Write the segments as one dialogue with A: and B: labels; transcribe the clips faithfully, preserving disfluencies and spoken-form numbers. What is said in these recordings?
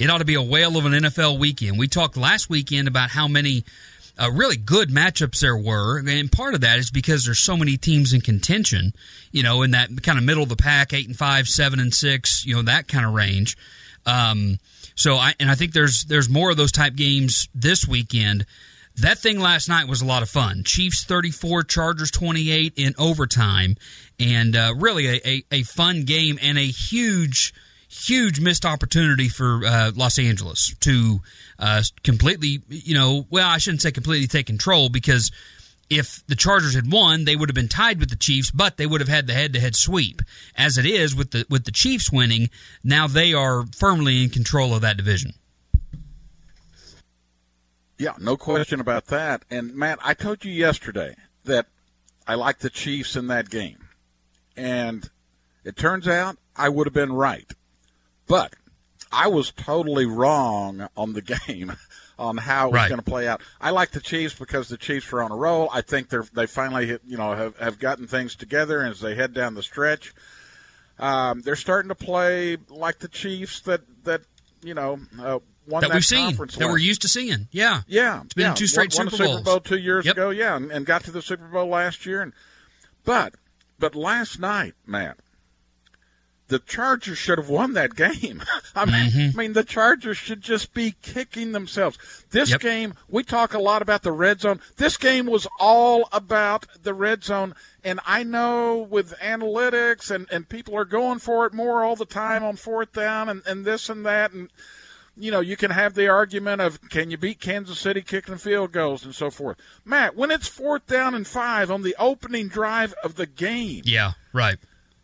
A: it ought to be a whale of an N F L weekend. We talked last weekend about how many uh, really good matchups there were, and part of that is because there's so many teams in contention, you know, in that kind of middle of the pack, eight and five, seven and six, you know, that kind of range. Um, so I and I think there's there's more of those type games this weekend. That thing last night was a lot of fun. Chiefs thirty-four, Chargers twenty-eight in overtime, and uh, really a, a, a fun game and a huge, huge missed opportunity for uh, Los Angeles to uh, completely, you know, well, I shouldn't say completely take control, because if the Chargers had won, they would have been tied with the Chiefs, but they would have had the head-to-head sweep. As it is, with the with the Chiefs winning, now they are firmly in control of that division.
B: Yeah, no question about that. And, Matt, I told you yesterday that I like the Chiefs in that game. And it turns out I would have been right. But I was totally wrong on the game, on how it was
A: right.
B: going to play out. I like the Chiefs because the Chiefs are on a roll. I think they're they finally hit, you know have, have gotten things together as they head down the stretch. Um, they're starting to play like the Chiefs that, that you know uh, – Won
A: that,
B: that
A: we've seen,
B: that
A: we're used to seeing. Yeah.
B: Yeah.
A: It's been
B: yeah.
A: two straight
B: won,
A: Super
B: won
A: Bowls.
B: a Super Bowl two years
A: yep.
B: ago, yeah, and, and got to the Super Bowl last year. And But but last night, Matt, the Chargers should have won that game. I mean,
A: mm-hmm.
B: I mean, the Chargers should just be kicking themselves. This
A: yep.
B: game, we talk a lot about the red zone. This game was all about the red zone. And I know with analytics and, and people are going for it more all the time on fourth down and, and this and that. And, you know, you can have the argument of, can you beat Kansas City kicking field goals and so forth. Matt, when it's fourth down and five on the opening drive of the game.
A: Yeah, right.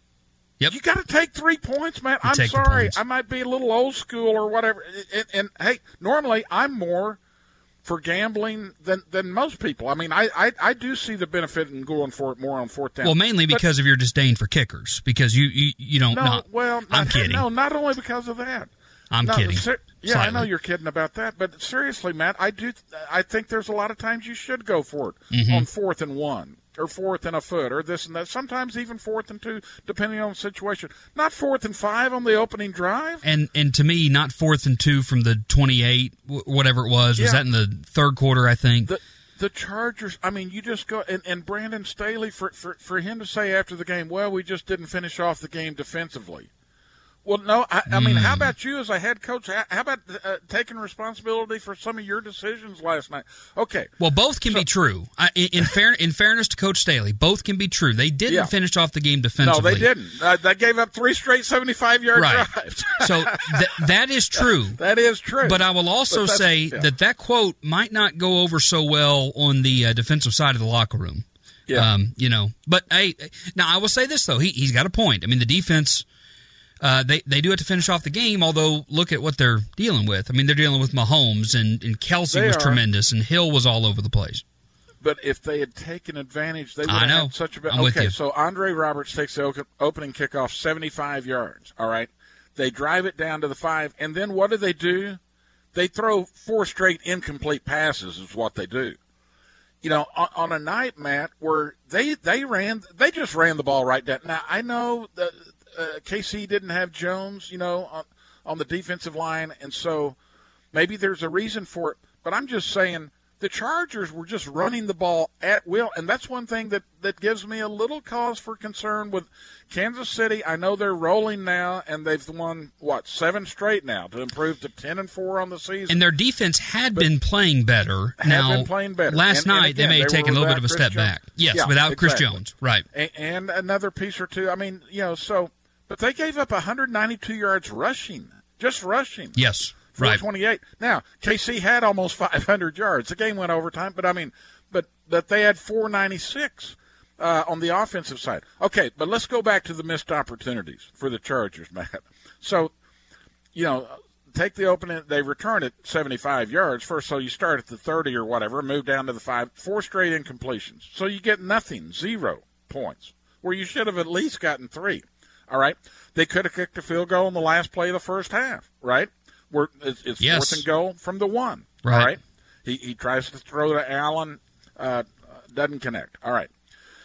A: Yep.
B: You got to take three points, man.
A: You
B: I'm
A: take the
B: sorry.
A: points.
B: I might be a little old school or whatever. And, and, hey, normally I'm more for gambling than, than most people. I mean, I, I, I do see the benefit in going for it more on fourth down.
A: Well, mainly
B: but,
A: because of your disdain for kickers, because you, you, you don't
B: no,
A: not,
B: well,
A: I'm
B: not,
A: kidding.
B: No, not only because of that.
A: I'm
B: no,
A: kidding.
B: Ser- yeah,
A: Slightly.
B: I know you're kidding about that, but seriously, Matt, I do. I think there's a lot of times you should go for it
A: mm-hmm.
B: on fourth and one, or fourth and a foot, or this and that. Sometimes even fourth and two, depending on the situation. Not fourth and five on the opening drive.
A: And and to me, not fourth and two from the twenty-eight, whatever it was.
B: Yeah.
A: Was that in the third quarter? I think.
B: The, The Chargers, I mean, you just go, and, and Brandon Staley, for, for, for him to say after the game, well, we just didn't finish off the game defensively. Well, no, I, I mean,
A: mm.
B: how about you as a head coach? How, how about uh, taking responsibility for some of your decisions last night? Okay.
A: Well, both can
B: so,
A: be true. I, in, in, fair, in fairness to Coach Staley, both can be true. They didn't
B: yeah.
A: finish off the game defensively.
B: No, they didn't. Uh, they gave up three straight seventy-five-yard
A: right.
B: drives.
A: So th- that is true.
B: That is true.
A: But I will also say yeah. that that quote might not go over so well on the uh, defensive side of the locker room.
B: Yeah.
A: Um, you know, but hey, now I will say this though, he he's got a point. I mean, the defense, uh, they they do have to finish off the game. Although look at what they're dealing with. I mean, they're dealing with Mahomes and and Kelsey
B: they
A: was
B: are.
A: tremendous and Hill was all over the place.
B: But if they had taken advantage, they would
A: I
B: have
A: know.
B: had such a bit.
A: I'm with
B: Okay,
A: you.
B: so Andre Roberts takes the opening kickoff seventy-five yards. All right, they drive it down to the five, and then what do they do? They throw four straight incomplete passes. Is what they do. You know, on, on a night, Matt, where they they ran, they just ran the ball right down. Now I know that uh, K C didn't have Jones, you know, on, on the defensive line, and so maybe there's a reason for it. But I'm just saying the Chargers were just running the ball at will, and that's one thing that, that gives me a little cause for concern with Kansas City. I know they're rolling now, and they've won, what, seven straight now to improve to ten and four on the season.
A: And their defense had but been playing better.
B: Had
A: now,
B: been playing better.
A: Last
B: and, and
A: night,
B: again,
A: they may have
B: they
A: taken a little bit of a
B: Chris
A: step
B: Jones.
A: back. Yes,
B: yeah,
A: without
B: exactly.
A: Chris Jones. Right.
B: And, and another piece or two. I mean, you know, so, but they gave up one hundred ninety-two yards rushing, just rushing.
A: Yes. Right.
B: four twenty-eight. Now, K C had almost five hundred yards. The game went overtime, but I mean, but but they had four ninety-six uh, on the offensive side. Okay, but let's go back to the missed opportunities for the Chargers, Matt. So, you know, take the opening. They return it seventy-five yards first, so you start at the thirty or whatever, move down to the five, four straight incompletions. So you get nothing, zero points, where you should have at least gotten three. All right? They could have kicked a field goal in the last play of the first half, right? Where it's, it's
A: yes.
B: fourth and goal from the one.
A: Right.
B: All right. He he tries to throw to Allen, uh, doesn't connect. All right.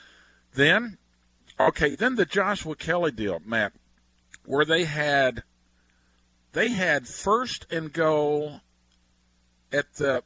B: Then, okay, then the Joshua Kelly deal, Matt, where they had they had first and goal at the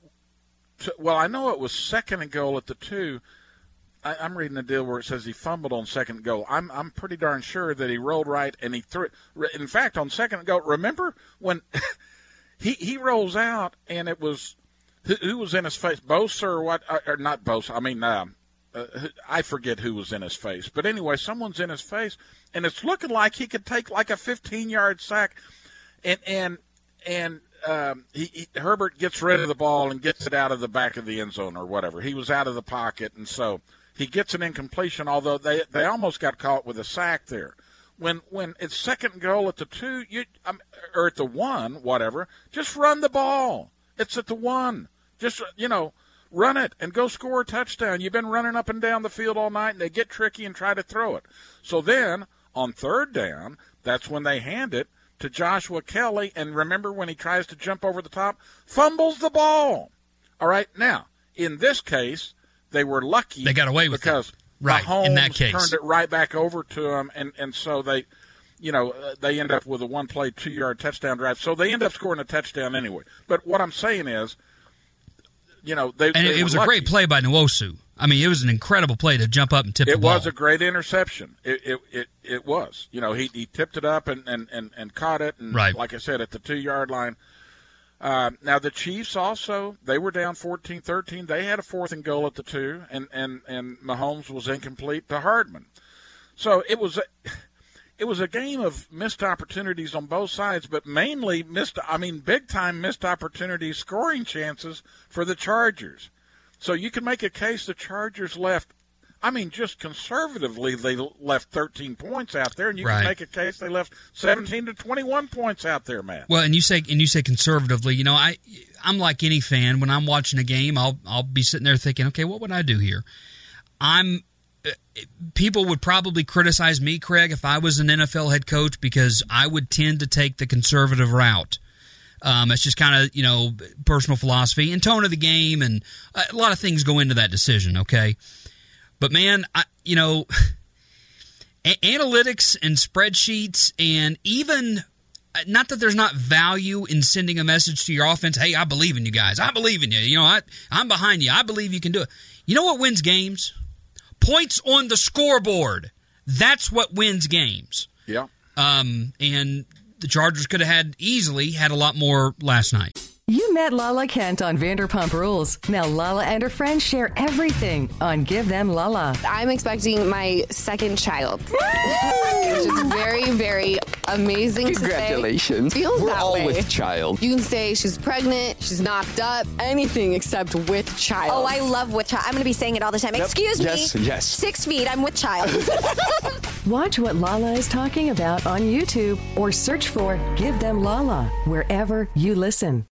B: – well, I know it was second and goal at the two. I, I'm reading the deal where it says he fumbled on second and goal. I'm I'm pretty darn sure that he rolled right and he threw it. In fact, on second and goal, remember when he, he rolls out and it was who, who was in his face? Bosa or what? Or not Bosa. I mean, um, uh, I forget who was in his face. But anyway, someone's in his face, and it's looking like he could take like a fifteen-yard sack. And and and um, he, he, Herbert gets rid of the ball and gets it out of the back of the end zone or whatever. He was out of the pocket, and so he gets an incompletion, although they, they almost got caught with a sack there. When when it's second goal at the two, you um, or at the one, whatever, just run the ball. It's at the one. Just, you know, run it and go score a touchdown. You've been running up and down the field all night, and they get tricky and try to throw it. So then, on third down, that's when they hand it to Joshua Kelly, and remember when he tries to jump over the top, fumbles the ball. All right, now, in this case, they were lucky.
A: They got away with
B: because
A: it. Right,
B: Mahomes
A: in that case.
B: turned it right back over to them, and, and so they, you know, uh, they end up with a one-play, two-yard touchdown drive. So they end up scoring a touchdown anyway. But what I'm saying is, you know, they
A: and
B: they
A: it was
B: lucky.
A: a great play by Nwosu. I mean, it was an incredible play to jump up and tip
B: it
A: the ball.
B: It was a great interception. It it it, it was. You know, he, he tipped it up and, and, and, and caught it, and
A: right.
B: like I said, at the two-yard line. Uh, now, the Chiefs also, they were down fourteen thirteen. They had a fourth and goal at the two, and, and, and Mahomes was incomplete to Hardman. So it was a, it was a game of missed opportunities on both sides, but mainly missed, I mean, big-time missed opportunities, scoring chances for the Chargers. So you can make a case the Chargers left, I mean, just conservatively, they left thirteen points out there, and you
A: right.
B: can make a case they left seventeen to twenty-one points out there, Matt.
A: Well, and you say and you say conservatively. You know, I I'm like any fan. When I'm watching a game, I'll I'll be sitting there thinking, okay, what would I do here? I'm uh, people would probably criticize me, Craig, if I was an N F L head coach, because I would tend to take the conservative route. Um, it's just kind of, you know, personal philosophy and tone of the game, and a lot of things go into that decision. Okay. But, man, I, you know, a- analytics and spreadsheets, and even not that there's not value in sending a message to your offense, hey, I believe in you guys. I believe in you. You know, I, I'm behind you. I believe you can do it. You know what wins games? Points on the scoreboard. That's what wins games.
B: Yeah.
A: Um, and the Chargers could have had easily had a lot more last night.
C: You met Lala Kent on Vanderpump Rules. Now Lala and her friends share everything on Give Them Lala.
D: I'm expecting my second child, which is very, very amazing.
E: Congratulations.
D: To say. Feels
E: We're
D: that
E: all
D: way.
E: with child.
D: You can say she's pregnant, she's knocked up, anything except with child.
F: Oh, I love with child. I'm going to be saying it all the time. Yep. Excuse me.
E: Yes, yes.
F: Six feet, I'm with child.
C: Watch what Lala is talking about on YouTube or search for Give Them Lala wherever you listen.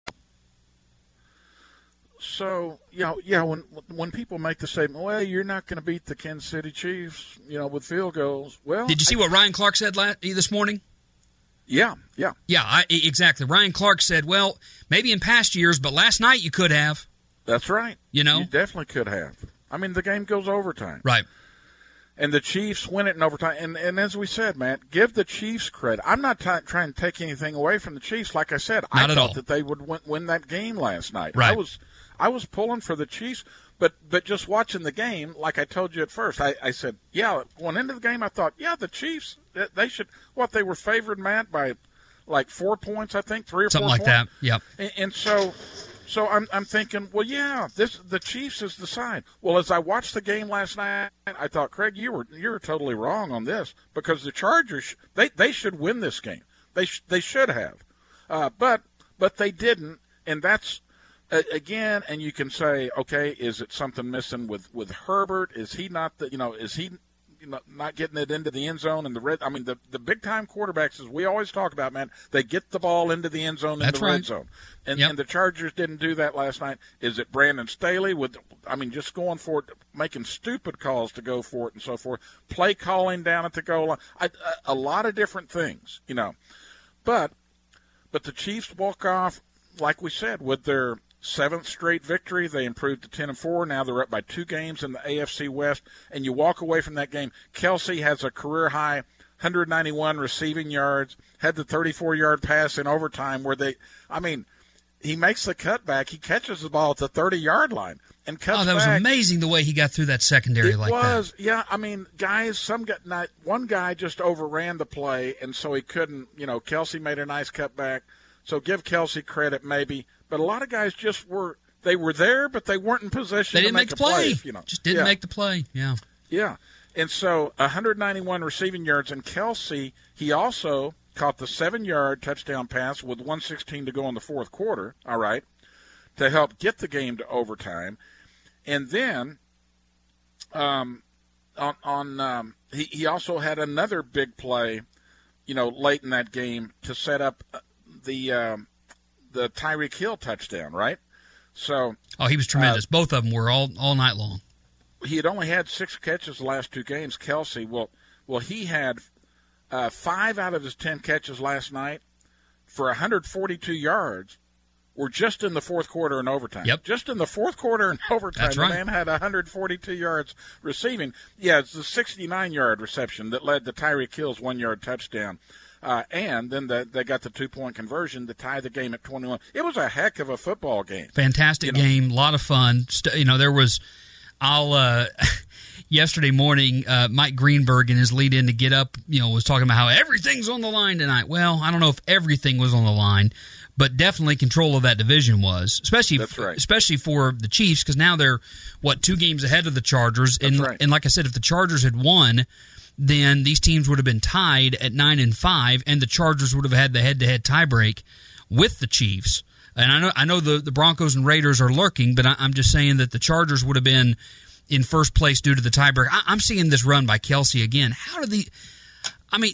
B: So, you know, yeah, when when people make the statement, well, you're not going to beat the Kansas City Chiefs, you know, with field goals. Well,
A: did you see
B: I,
A: what Ryan Clark said last, this morning?
B: Yeah, yeah.
A: Yeah, I, exactly. Ryan Clark said, well, maybe in past years, but last night you could have.
B: That's right.
A: You know?
B: You definitely could have. I mean, the game goes overtime.
A: Right.
B: And the Chiefs win it in overtime. And, and as we said, Matt, give the Chiefs credit. I'm not t- trying to take anything away from the Chiefs. Like I said,
A: not
B: I
A: at
B: thought
A: all.
B: that they would win, win that game last night.
A: Right.
B: I was I was pulling for the Chiefs, but but just watching the game, like I told you at first, I, I said, yeah, going into the game, I thought, yeah, the Chiefs, they should, what, they were favored, Matt, by like four points, I think, three or
A: Something
B: four
A: like
B: points.
A: that, yep.
B: And, and so... So I'm I'm thinking, well, yeah, this the Chiefs is the side. Well, as I watched the game last night, I thought, Craig, you were you were totally wrong on this, because the Chargers, they, they should win this game. They sh- they should have, uh, but but they didn't, and that's uh, again. And you can say, okay, is it something missing with, with Herbert? Is he not the you know is he you know, not getting it into the end zone and the red? I mean, the the big time quarterbacks, as we always talk about, man, they get the ball into the end zone in
A: That's
B: the
A: right.
B: red zone. And,
A: Yep.
B: and the Chargers didn't do that last night. Is it Brandon Staley with, I mean, just going for it, making stupid calls to go for it and so forth, play calling down at the goal line, I, a, a lot of different things, you know. But, but the Chiefs walk off, like we said, with their seventh straight victory. They improved to ten and four. Now they're up by two games in the A F C West. And you walk away from that game. Kelsey has a career high hundred ninety-one receiving yards, had the thirty-four-yard pass in overtime where they – I mean, he makes the cutback. He catches the ball at the thirty-yard line and cuts back.
A: Oh, that was
B: back.
A: amazing the way he got through that secondary
B: it
A: like
B: was,
A: that.
B: It was, yeah. I mean, guys, some got not, one guy just overran the play, and so he couldn't – you know, Kelsey made a nice cutback. So give Kelsey credit maybe. But a lot of guys just were – they were there, but they weren't in position
A: they
B: to
A: didn't
B: make,
A: make
B: a
A: the play.
B: play. You know.
A: Just didn't
B: yeah.
A: make the play, yeah.
B: Yeah. And so one hundred ninety-one receiving yards, and Kelsey, he also caught the seven-yard touchdown pass with one sixteen to go in the fourth quarter, all right, to help get the game to overtime. And then um, on, on um, he, he also had another big play, you know, late in that game to set up the um, the Tyreek Hill touchdown, right? So
A: Oh, he was tremendous.
B: Uh,
A: Both of them were all, all night long.
B: He had only had six catches the last two games, Kelsey. Well, well, he had uh, five out of his ten catches last night for one hundred forty-two yards were just in the fourth quarter and overtime.
A: Yep.
B: Just in the fourth quarter and overtime.
A: That's right.
B: The man had one hundred forty-two yards receiving. Yeah, it's the sixty-nine-yard reception that led to Tyreek Hill's one-yard touchdown. Uh, and then the, they got the two-point conversion to tie the game at twenty-one. It was a heck of a football game.
A: Fantastic
B: you know.
A: game, a lot of fun. St- you know, there was – I'll uh, yesterday morning, uh, Mike Greenberg in his lead in to Get Up, you know, was talking about how everything's on the line tonight. Well, I don't know if everything was on the line, but definitely control of that division was, especially
B: That's right.
A: especially for the Chiefs, because now they're what two games ahead of the Chargers,
B: That's
A: and
B: right.
A: and like I said, if the Chargers had won, then these teams would have been tied at nine and five, and the Chargers would have had the head-to-head tiebreak with the Chiefs. And I know I know the, the Broncos and Raiders are lurking, but I, I'm just saying that the Chargers would have been in first place due to the tiebreaker. I, I'm seeing this run by Kelsey again. How did the – I mean,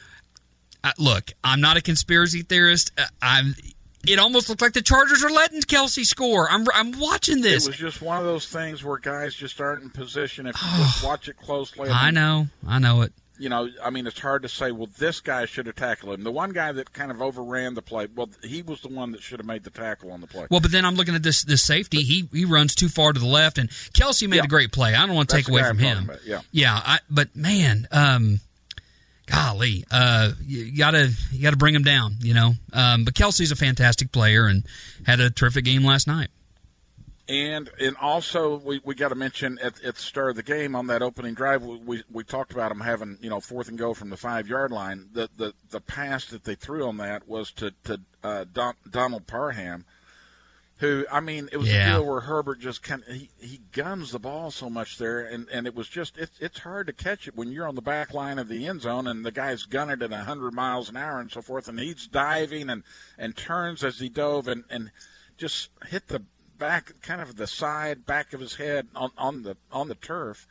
A: uh, look, I'm not a conspiracy theorist. Uh, I'm. It almost looked like the Chargers are letting Kelsey score. I'm I'm watching this.
B: It was just one of those things where guys just aren't in position. If you just watch it closely.
A: I know. I know it.
B: You know, I mean, it's hard to say, well, this guy should have tackled him. The one guy that kind of overran the play, well, he was the one that should have made the tackle on the play.
A: Well, but then I'm looking at this this safety. He he runs too far to the left, and Kelsey made
B: Yeah.
A: a great play. I don't want to
B: That's
A: take away
B: the guy
A: from
B: I'm
A: him.
B: talking about,
A: yeah.
B: yeah.
A: I, but man, um, golly, uh, you gotta you gotta bring him down. You know, um, but Kelsey's a fantastic player and had a terrific game last night.
B: And and also we, we got to mention at, at the start of the game on that opening drive we, we we talked about them having you know fourth and goal from the five yard line. The the the pass that they threw on that was to to uh, Don, Donald Parham, who I mean it was
A: Yeah.
B: a deal where Herbert just kind of he, he guns the ball so much there, and, and it was just it's it's hard to catch it when you're on the back line of the end zone and the guy's gunning it at a hundred miles an hour and so forth, and he's diving and and turns as he dove and and just hit the back, kind of the side back of his head on, on the on the turf,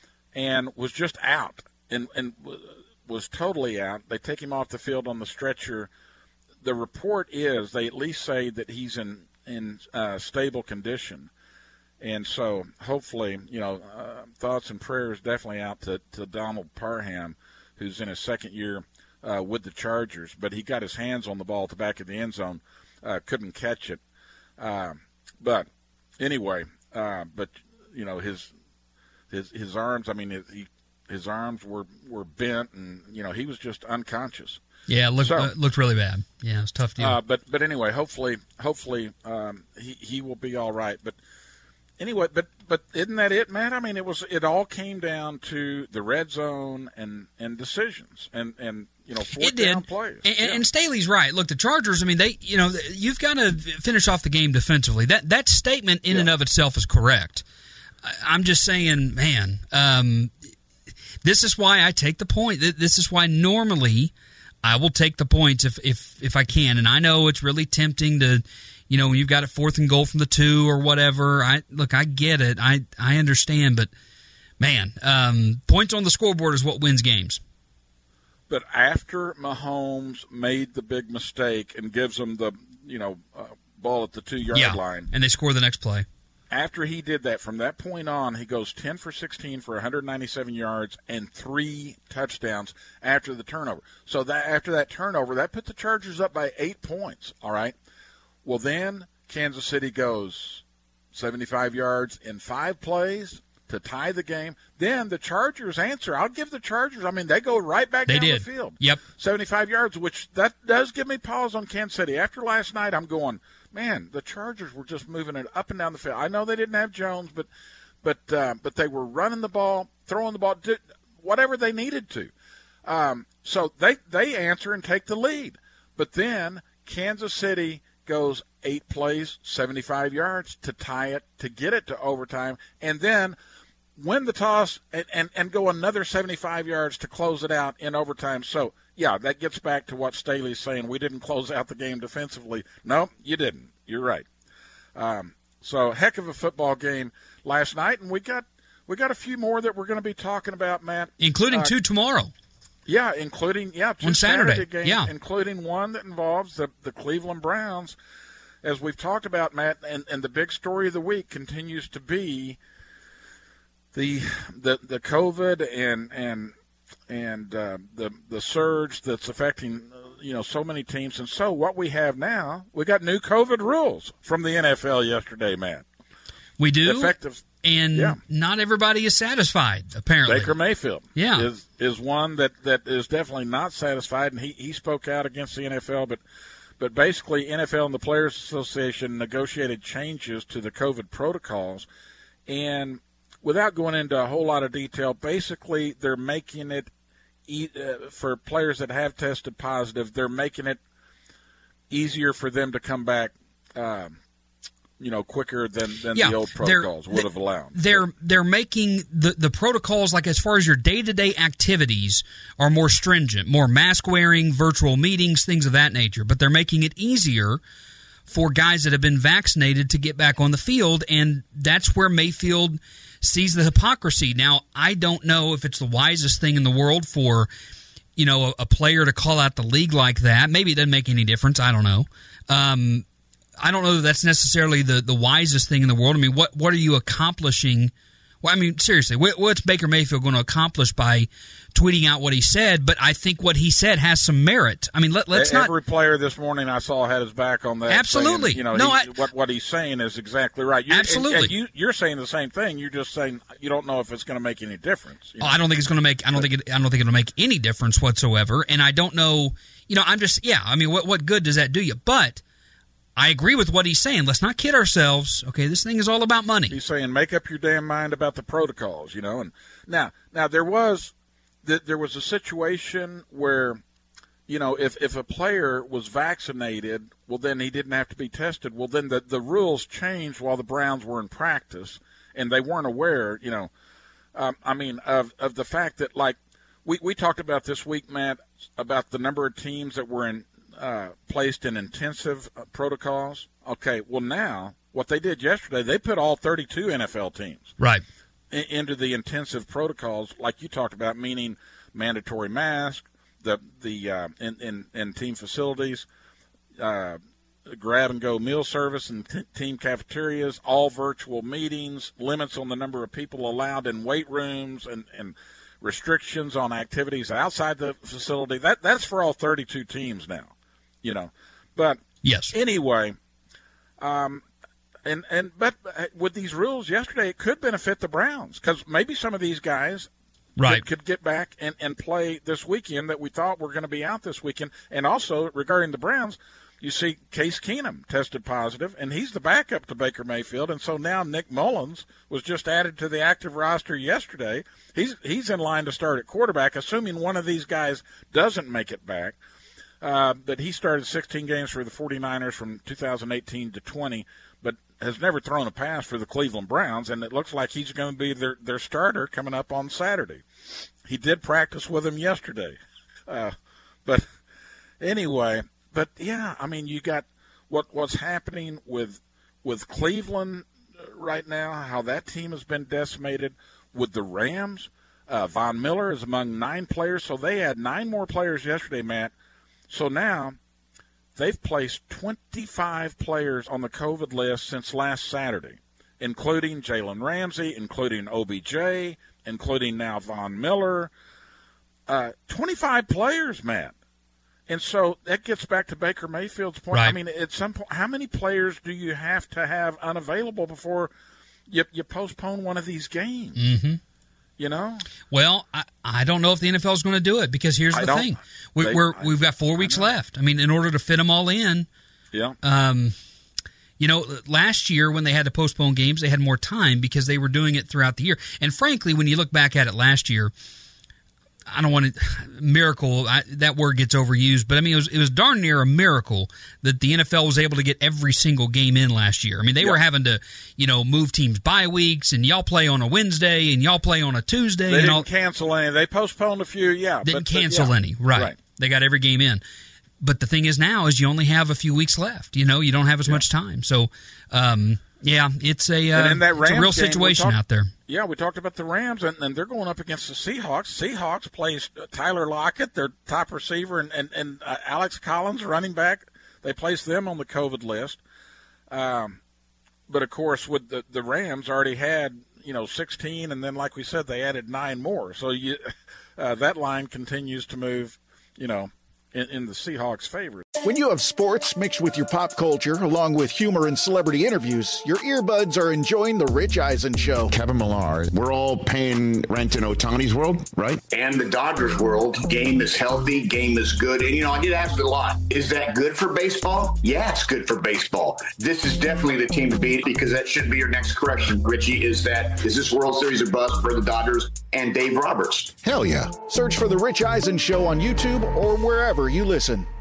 B: and was just out and and was totally out. They take him off the field on the stretcher. The report is they at least say that he's in in uh, stable condition, and so hopefully, you know, uh, thoughts and prayers definitely out to, to Donald Parham, who's in his second year uh, with the Chargers, but he got his hands on the ball at the back of the end zone, uh, couldn't catch it. Uh, But anyway, uh, but you know his his his arms. I mean, his, he, his arms were, were bent, and you know he was just unconscious.
A: Yeah, it looked
B: So-
A: uh, looked really bad. Yeah, it was a tough deal.
B: Uh, but but anyway, hopefully hopefully um, he he will be all right. But anyway, but but isn't that it, man? I mean, it was it all came down to the red zone and, and decisions and and. You know, fourth
A: It did,
B: down plays.
A: and,
B: Yeah.
A: and Staley's right. Look, the Chargers. I mean, they. You know, you've got to finish off the game defensively. That that statement in
B: Yeah.
A: and of itself is correct. I, I'm just saying, man. Um, this is why I take the point. Th- This is why normally I will take the points if if if I can. And I know it's really tempting to, you know, when you've got a fourth and goal from the two or whatever. I look, I get it. I I understand, but man, um, points on the scoreboard is what wins games.
B: But after Mahomes made the big mistake and gives them the, you know, uh, ball at the two-yard
A: Yeah,
B: line,
A: and they score the next play.
B: after he did that, from that point on, he goes ten for sixteen for one hundred ninety-seven yards and three touchdowns after the turnover. So that after that turnover, that put the Chargers up by eight points, all right? Well, then Kansas City goes seventy-five yards in five plays, to tie the game. Then the Chargers answer. I'll give the Chargers. I mean, they go right back
A: they
B: down
A: did.
B: the field.
A: Yep.
B: seventy-five yards, which that does give me pause on Kansas City. After last night, I'm going, man, the Chargers were just moving it up and down the field. I know they didn't have Jones, but but uh, but they were running the ball, throwing the ball, did whatever they needed to. Um, so they, they answer and take the lead. But then Kansas City goes eight plays, seventy-five yards to tie it, to get it to overtime, and then win the toss and, and, and go another seventy-five yards to close it out in overtime. So, yeah, that gets back to what Staley's saying. We didn't close out the game defensively. No, you didn't. You're right. Um, so, heck of a football game last night, and we got we got a few more that we're going to be talking about, Matt.
A: Including
B: uh,
A: two tomorrow.
B: Yeah, including yeah two
A: on Saturday,
B: Saturday games,
A: yeah.
B: including one that involves the, the Cleveland Browns. As we've talked about, Matt, and, and the big story of the week continues to be the the, the COVID and and and uh, the the surge that's affecting you know so many teams. And so what we have now, we got new COVID rules from the N F L yesterday, Matt.
A: We do,
B: effective,
A: and
B: yeah.
A: not everybody is satisfied. Apparently,
B: Baker Mayfield,
A: yeah.
B: is is one that, that is definitely not satisfied, and he, he spoke out against the N F L, but. But basically, N F L and the Players Association negotiated changes to the COVID protocols. And without going into a whole lot of detail, basically they're making it, e- uh, for players that have tested positive, they're making it easier for them to come back, um, you know, quicker than, than
A: yeah,
B: the old protocols would have allowed.
A: They're they're making the, the protocols, like as far as your day-to-day activities, are more stringent, more mask wearing, virtual meetings, things of that nature. But they're making it easier for guys that have been vaccinated to get back on the field, and that's where Mayfield sees the hypocrisy. Now, I don't know if it's the wisest thing in the world for, you know, a, a player to call out the league like that. Maybe it doesn't make any difference. I don't know. Um I don't know that that's necessarily the, the wisest thing in the world. I mean, what what are you accomplishing? Well, I mean, seriously, what, what's Baker Mayfield going to accomplish by tweeting out what he said? But I think what he said has some merit. I mean, let, let's
B: Every
A: not.
B: Every player this morning I saw had his back on that.
A: Absolutely.
B: Saying, you know,
A: no,
B: he,
A: I,
B: what what he's saying is exactly right. You,
A: absolutely.
B: And, and you, you're saying the same thing. You're just saying you don't know if it's going to make any difference. You know?
A: Oh, I don't think it's going to make. I don't think. It, I don't think it'll make any difference whatsoever. And I don't know. You know, I'm just. Yeah. I mean, what what good does that do you? But I agree with what he's saying. Let's not kid ourselves. Okay, this thing is all about money.
B: He's saying make up your damn mind about the protocols, you know. And now, now there was there was a situation where, you know, if, if a player was vaccinated, well, then he didn't have to be tested. Well, then the, the rules changed while the Browns were in practice, and they weren't aware, you know, um, I mean, of, of the fact that, like, we, we talked about this week, Matt, about the number of teams that were in Uh, placed in intensive uh, protocols. Okay, well now what they did yesterday, they put all thirty-two N F L teams
A: right
B: in, into the intensive protocols, like you talked about, meaning mandatory mask, the the uh, in, in in team facilities, uh, grab and go meal service and t- team cafeterias, all virtual meetings, limits on the number of people allowed in weight rooms, and and restrictions on activities outside the facility. That that's for all thirty-two teams now. You know, but
A: yes.
B: Anyway, um, and and but with these rules yesterday, it could benefit the Browns because maybe some of these guys
A: right.
B: could, could get back and, and play this weekend that we thought were going to be out this weekend. And also regarding the Browns, you see Case Keenum tested positive, and he's the backup to Baker Mayfield, and so now Nick Mullins was just added to the active roster yesterday. He's he's in line to start at quarterback, assuming one of these guys doesn't make it back. Uh, but he started sixteen games for the 49ers from two thousand eighteen to twenty, but has never thrown a pass for the Cleveland Browns, and it looks like he's going to be their, their starter coming up on Saturday. He did practice with him yesterday. Uh, but anyway, but yeah, I mean, you got what what's happening with with Cleveland right now, how that team has been decimated. With the Rams, uh, Von Miller is among nine players, so they had nine more players yesterday, Matt. So now they've placed twenty-five players on the COVID list since last Saturday, including Jalen Ramsey, including O B J, including now Von Miller. Uh, twenty-five players, Matt. And so that gets back to Baker Mayfield's point.
A: Right.
B: I mean, at some point, how many players do you have to have unavailable before you, you postpone one of these games.
A: Mm-hmm.
B: You know?
A: Well, I, I don't know if the N F L is going to do it because here's
B: I
A: the
B: don't-
A: thing. We,
B: they-
A: we're,
B: I-
A: we've got four weeks
B: know.
A: left. I mean, in order to fit them all in,
B: Yeah.
A: um, you know, last year when they had to postpone games, they had more time because they were doing it throughout the year. And frankly, when you look back at it last year, I don't want to miracle. I, that word gets overused, but I mean it was it was darn near a miracle that the N F L was able to get every single game in last year. I mean they
B: Yeah.
A: were having to, you know, move teams bye weeks, and y'all play on a Wednesday, and y'all play on a Tuesday,
B: They
A: and
B: didn't
A: all.
B: cancel any. They postponed a few, yeah.
A: Didn't
B: but, but,
A: cancel
B: yeah.
A: any, right.
B: Right.
A: They got every game in. But the thing is now is you only have a few weeks left. You know, you don't have as much time. So, um, yeah, it's a uh,
B: And in that
A: it's a
B: Rams
A: real
B: game, we
A: situation
B: talked-
A: out there.
B: Yeah, we talked about the Rams, and, and they're going up against the Seahawks. Seahawks plays Tyler Lockett, their top receiver, and, and, and uh, Alex Collins, running back. They placed them on the COVID list. Um, but, of course, with the, the Rams already had, you know, sixteen, and then, like we said, they added nine more. So you, uh, that line continues to move, you know, in, in the Seahawks' favor.
E: When you have sports mixed with your pop culture, along with humor and celebrity interviews, your earbuds are enjoying The Rich Eisen Show.
G: Kevin Millar, we're all paying rent in Ohtani's world, right?
H: And the Dodgers world, game is healthy, game is good. And, you know, I get asked a lot, is that good for baseball? Yeah, it's good for baseball. This is definitely the team to beat because that should be your next correction, Richie, is that, is this World Series a bust for the Dodgers and Dave Roberts?
G: Hell yeah.
E: Search for The Rich Eisen Show on YouTube or wherever you listen.